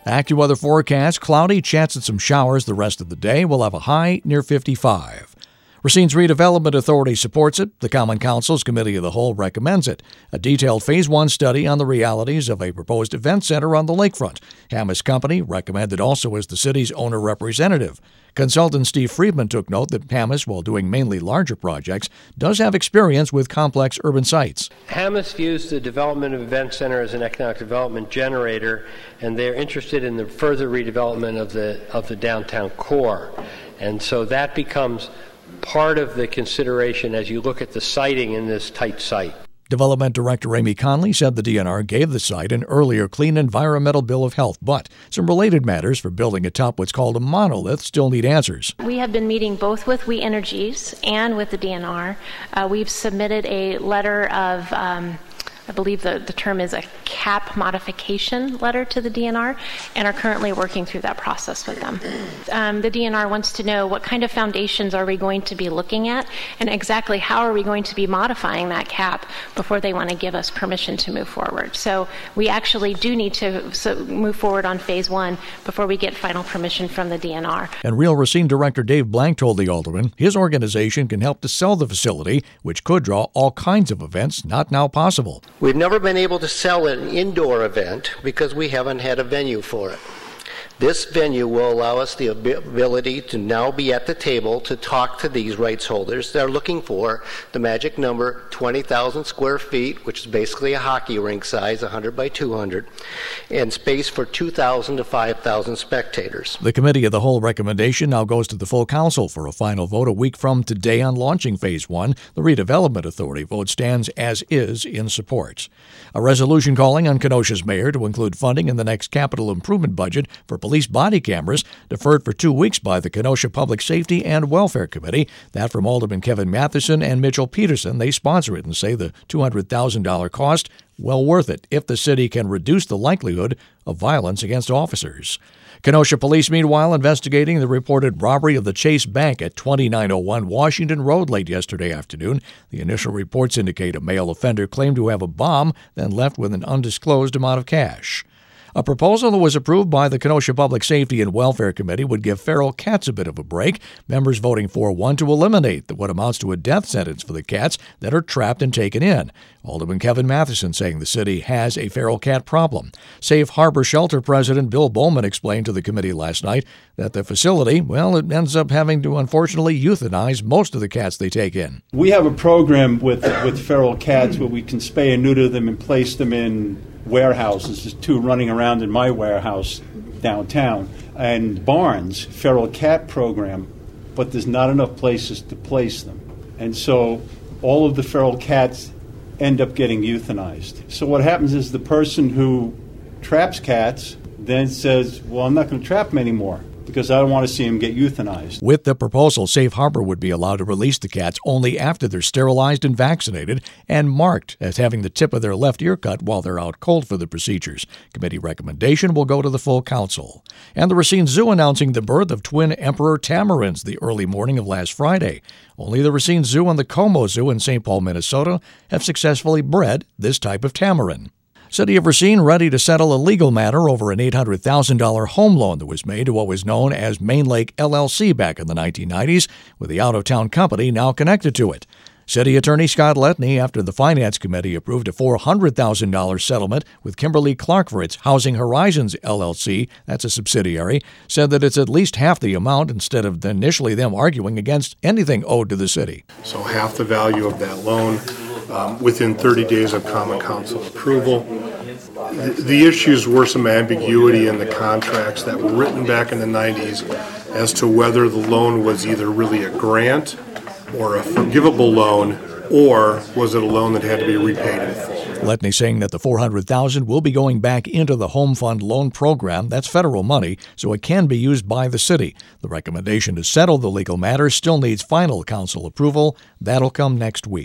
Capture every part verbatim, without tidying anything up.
AccuWeather forecast, cloudy, chance at some showers the rest of the day. We'll have a high near fifty-five. Racine's Redevelopment Authority supports it. The Common Council's Committee of the Whole recommends it. A detailed Phase one study on the realities of a proposed event center on the lakefront. Hammes Company recommended also as the city's owner representative. Consultant Steve Friedman took note that Hammes, while doing mainly larger projects, does have experience with complex urban sites. Hammes views the development of event center as an economic development generator, and they're interested in the further redevelopment of the of the downtown core. And so that becomes part of the consideration as you look at the siting in this tight site. Development Director Amy Conley said the D N R gave the site an earlier clean environmental bill of health, but some related matters for building atop what's called a monolith still need answers. We have been meeting both with We Energies and with the D N R. Uh, we've submitted a letter of um, I believe the, the term is a cap modification letter to the D N R, and are currently working through that process with them. Um, the D N R wants to know what kind of foundations are we going to be looking at, and exactly how are we going to be modifying that cap before they want to give us permission to move forward. So we actually do need to so move forward on phase one before we get final permission from the D N R. And Real Racine Director Dave Blank told the Alderman his organization can help to sell the facility, which could draw all kinds of events not now possible. We've never been able to sell an indoor event because we haven't had a venue for it. This venue will allow us the ability to now be at the table to talk to these rights holders that are looking for the magic number twenty thousand square feet, which is basically a hockey rink size, one hundred by two hundred, and space for two thousand to five thousand spectators. The Committee of the Whole recommendation now goes to the full council for a final vote a week from today on launching Phase one. The Redevelopment Authority vote stands as is in support. A resolution calling on Kenosha's mayor to include funding in the next capital improvement budget for police body cameras deferred for two weeks by the Kenosha Public Safety and Welfare Committee. That from Alderman Kevin Matheson and Mitchell Peterson. They sponsor it and say the two hundred thousand dollars cost, well worth it if the city can reduce the likelihood of violence against officers. Kenosha police, meanwhile, investigating the reported robbery of the Chase Bank at twenty-nine oh one Washington Road late yesterday afternoon. The initial reports indicate a male offender claimed to have a bomb, then left with an undisclosed amount of cash. A proposal that was approved by the Kenosha Public Safety and Welfare Committee would give feral cats a bit of a break, members voting four one to eliminate what amounts to a death sentence for the cats that are trapped and taken in. Alderman Kevin Matheson saying the city has a feral cat problem. Safe Harbor Shelter President Bill Bowman explained to the committee last night that the facility, well, it ends up having to unfortunately euthanize most of the cats they take in. We have a program with, with feral cats where we can spay and neuter them and place them in warehouses. There's two running around in my warehouse downtown, and barns, feral cat program, but there's not enough places to place them. And so all of the feral cats end up getting euthanized. So what happens is the person who traps cats then says, well, I'm not going to trap them anymore because I don't want to see them get euthanized. With the proposal, Safe Harbor would be allowed to release the cats only after they're sterilized and vaccinated and marked as having the tip of their left ear cut while they're out cold for the procedures. Committee recommendation will go to the full council. And the Racine Zoo announcing the birth of twin emperor tamarins the early morning of last Friday. Only the Racine Zoo and the Como Zoo in Saint Paul, Minnesota have successfully bred this type of tamarin. City of Racine ready to settle a legal matter over an eight hundred thousand dollars home loan that was made to what was known as Main Lake L L C back in the nineteen nineties, with the out-of-town company now connected to it. City Attorney Scott Letney, after the Finance Committee approved a four hundred thousand dollars settlement with Kimberly Clark for its Housing Horizons L L C, that's a subsidiary, said that it's at least half the amount instead of initially them arguing against anything owed to the city. So half the value of that loan um, within thirty days of Common Council approval. The, the issues were some ambiguity in the contracts that were written back in the nineties as to whether the loan was either really a grant or a forgivable loan, or was it a loan that had to be repaid in full. Letney saying that the four hundred thousand dollars will be going back into the Home Fund loan program. That's federal money, so it can be used by the city. The recommendation to settle the legal matter still needs final council approval. That'll come next week.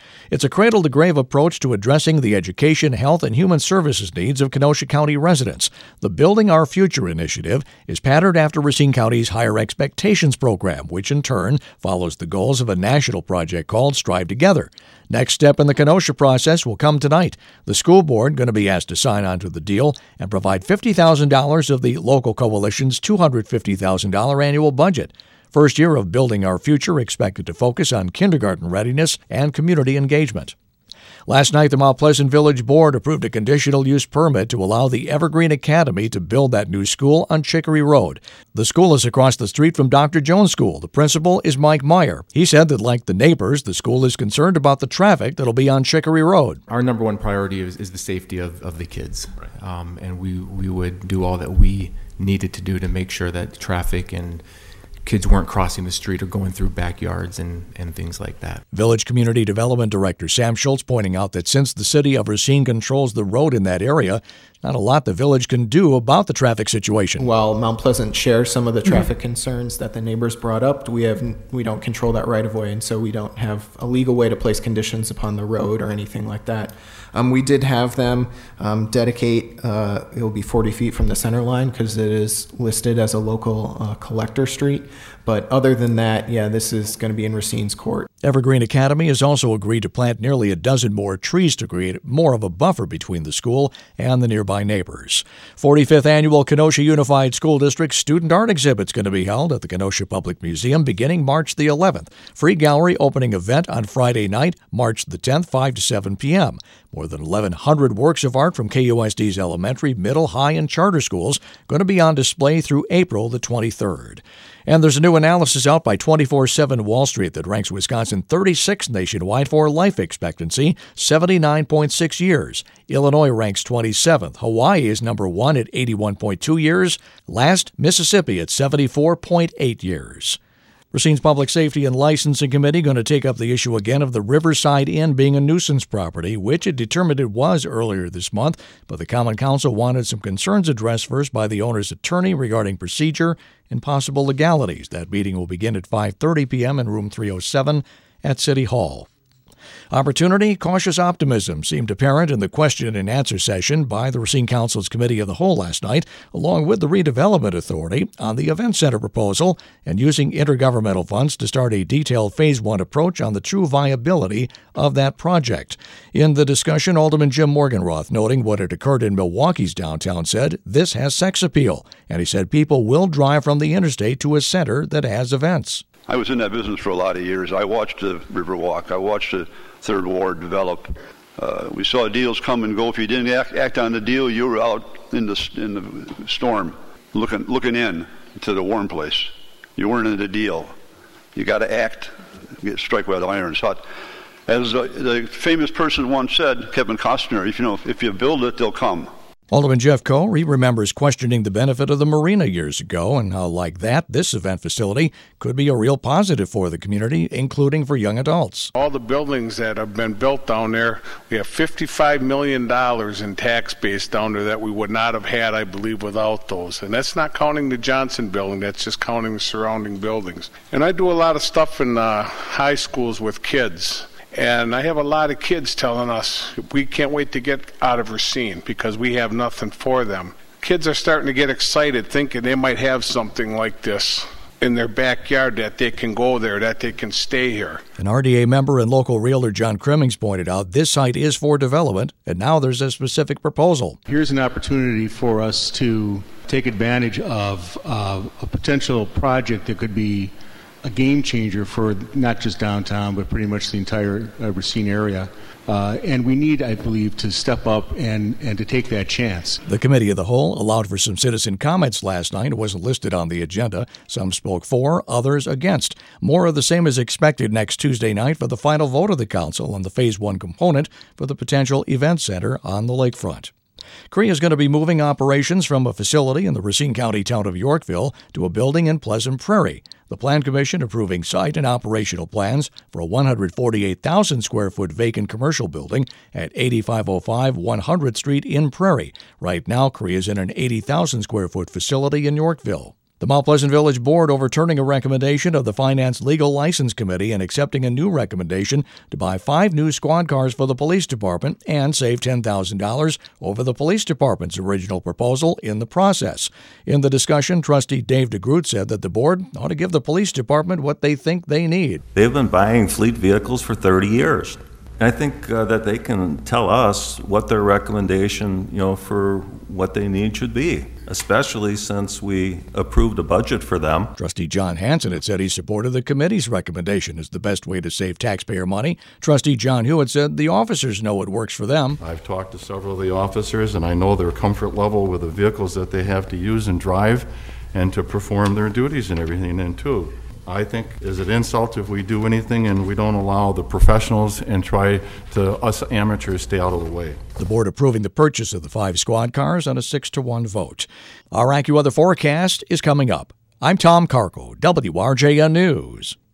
It's a cradle-to-grave approach to addressing the education, health, and human services needs of Kenosha County residents. The Building Our Future initiative is patterned after Racine County's Higher Expectations program, which in turn follows the goals of a national project called Strive Together. Next step in the Kenosha process will come tonight. The school board going to be asked to sign on to the deal and provide fifty thousand dollars of the local coalition's two hundred fifty thousand dollars annual budget. First year of Building Our Future expected to focus on kindergarten readiness and community engagement. Last night, the Mount Pleasant Village Board approved a conditional use permit to allow the Evergreen Academy to build that new school on Chicory Road. The school is across the street from Doctor Jones School. The principal is Mike Meyer. He said that, like the neighbors, the school is concerned about the traffic that'll be on Chicory Road. Our number one priority is, is the safety of, of the kids. Right. Um, and we, we would do all that we needed to do to make sure that traffic and kids weren't crossing the street or going through backyards and, and things like that. Village Community Development Director Sam Schultz pointing out that since the city of Racine controls the road in that area, not a lot the village can do about the traffic situation. While Mount Pleasant shares some of the traffic concerns that the neighbors brought up, we have we don't control that right of way, and so we don't have a legal way to place conditions upon the road or anything like that. Um, we did have them um, dedicate, uh, it will be forty feet from the center line because it is listed as a local uh, collector street. But other than that, yeah, this is going to be in Racine's court. Evergreen Academy has also agreed to plant nearly a dozen more trees to create more of a buffer between the school and the nearby neighbors. forty-fifth Annual Kenosha Unified School District Student Art Exhibit is going to be held at the Kenosha Public Museum beginning March the eleventh. Free gallery opening event on Friday night, March the tenth, five to seven p.m. More than eleven hundred works of art from K U S D's elementary, middle, high, and charter schools going to be on display through April the twenty-third. And there's a new analysis out by twenty-four seven Wall Street that ranks Wisconsin thirty-sixth nationwide for life expectancy, seventy-nine point six years. Illinois ranks twenty-seventh. Hawaii is number one at eighty-one point two years. Last, Mississippi at seventy-four point eight years. Racine's Public Safety and Licensing Committee going to take up the issue again of the Riverside Inn being a nuisance property, which it determined it was earlier this month, but the Common Council wanted some concerns addressed first by the owner's attorney regarding procedure and possible legalities. That meeting will begin at five thirty p.m. in room three oh seven at City Hall. Opportunity, cautious optimism seemed apparent in the question and answer session by the Racine Council's Committee of the Whole last night, along with the Redevelopment Authority, on the Event Center proposal and using intergovernmental funds to start a detailed Phase one approach on the true viability of that project. In the discussion, Alderman Jim Morgenroth, noting what had occurred in Milwaukee's downtown, said this has sex appeal, and he said people will drive from the interstate to a center that has events. I was in that business for a lot of years. I watched the Riverwalk. I watched the Third Ward develop. Uh, we saw deals come and go. If you didn't act, act on the deal, you were out in the in the storm, looking looking in to the warm place. You weren't in the deal. You got to act. Get strike while the iron's hot. As uh, the famous person once said, Kevin Costner, if you know if you build it, they'll come. Alderman Jeff Coe, he remembers questioning the benefit of the marina years ago and how, like that, this event facility could be a real positive for the community, including for young adults. All the buildings that have been built down there, we have fifty-five million dollars in tax base down there that we would not have had, I believe, without those. And that's not counting the Johnson building, that's just counting the surrounding buildings. And I do a lot of stuff in uh, high schools with kids. And I have a lot of kids telling us we can't wait to get out of Racine because we have nothing for them. Kids are starting to get excited thinking they might have something like this in their backyard, that they can go there, that they can stay here. An R D A member and local realtor John Crimmings pointed out this site is for development, and now there's a specific proposal. Here's an opportunity for us to take advantage of uh, a potential project that could be a game changer for not just downtown, but pretty much the entire uh, Racine area. Uh, and we need, I believe, to step up and, and to take that chance. The Committee of the Whole allowed for some citizen comments last night. It wasn't listed on the agenda. Some spoke for, others against. More of the same is expected next Tuesday night for the final vote of the Council on the Phase one component for the potential event center on the lakefront. C R E A is going to be moving operations from a facility in the Racine County town of Yorkville to a building in Pleasant Prairie. The Plan Commission approving site and operational plans for a one hundred forty-eight thousand square foot vacant commercial building at eighty-five oh five one hundredth Street in Prairie. Right now, C R E A is in an eighty thousand square foot facility in Yorkville. The Mount Pleasant Village Board overturning a recommendation of the Finance Legal License Committee and accepting a new recommendation to buy five new squad cars for the police department and save ten thousand dollars over the police department's original proposal in the process. In the discussion, Trustee Dave DeGroot said that the board ought to give the police department what they think they need. They've been buying fleet vehicles for thirty years. I think uh, that they can tell us what their recommendation, you know, for what they need should be, especially since we approved a budget for them. Trustee John Hanson had said he supported the committee's recommendation as the best way to save taxpayer money. Trustee John Hewitt said the officers know what works for them. I've talked to several of the officers, and I know their comfort level with the vehicles that they have to use and drive and to perform their duties and everything in too. I think is it insult if we do anything and we don't allow the professionals and try to us amateurs stay out of the way. The board approving the purchase of the five squad cars on a six to one vote. Our AccuWeather forecast is coming up. I'm Tom Carco, W R J N News.